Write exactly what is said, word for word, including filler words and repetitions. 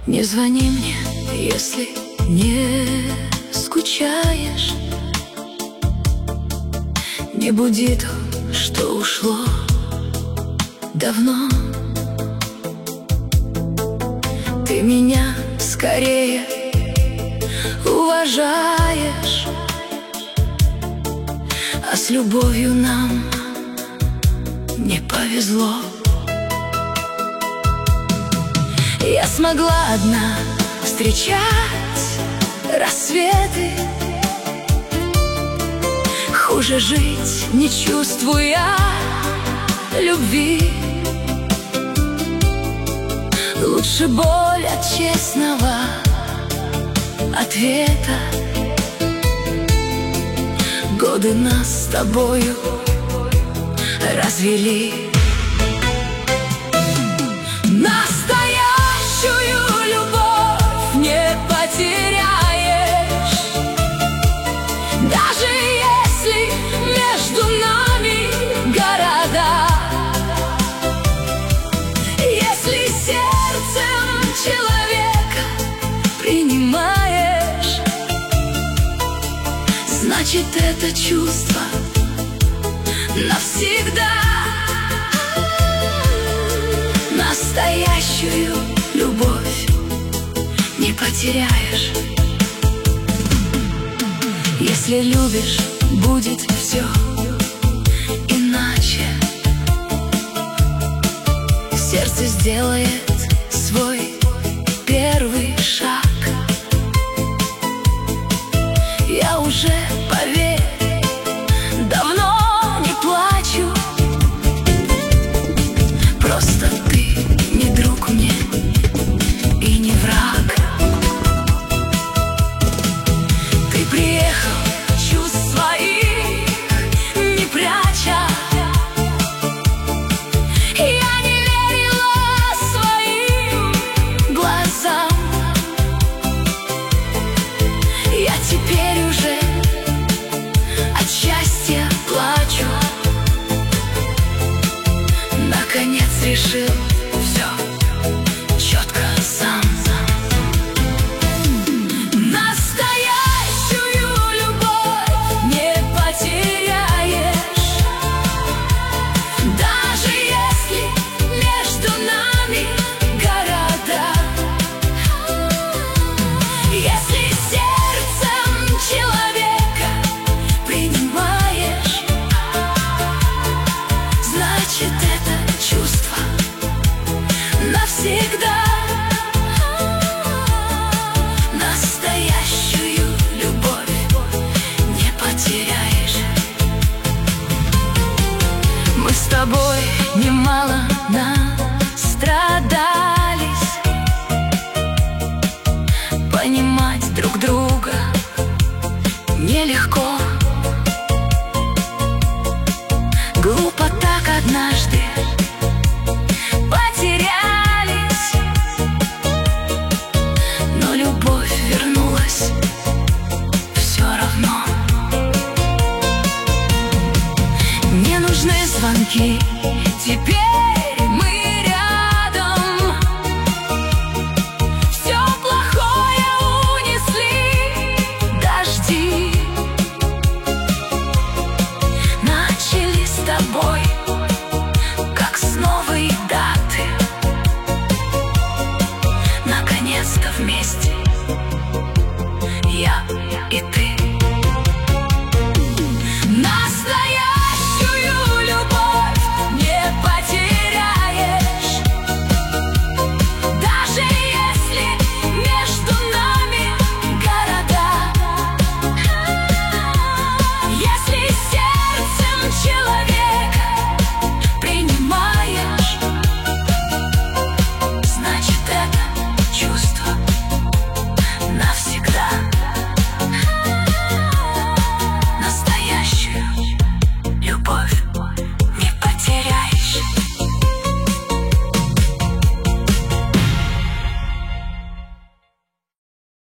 Не звони мне, если не скучаешь. Не буди то, что ушло давно. Ты меня скорее уважаешь, а с любовью нам не повезло. Я смогла одна встречать рассветы, хуже жить, не чувствуя любви. Лучше боль от честного ответа. Годы нас с тобою развели. Настоящую любовь не потеряешь, даже если между нами города. Если сердцем человека принимаешь, значит, это чувство навсегда. Настоящую любовь не потеряешь. Если любишь, будет все иначе. Сердце сделает свой первый шаг.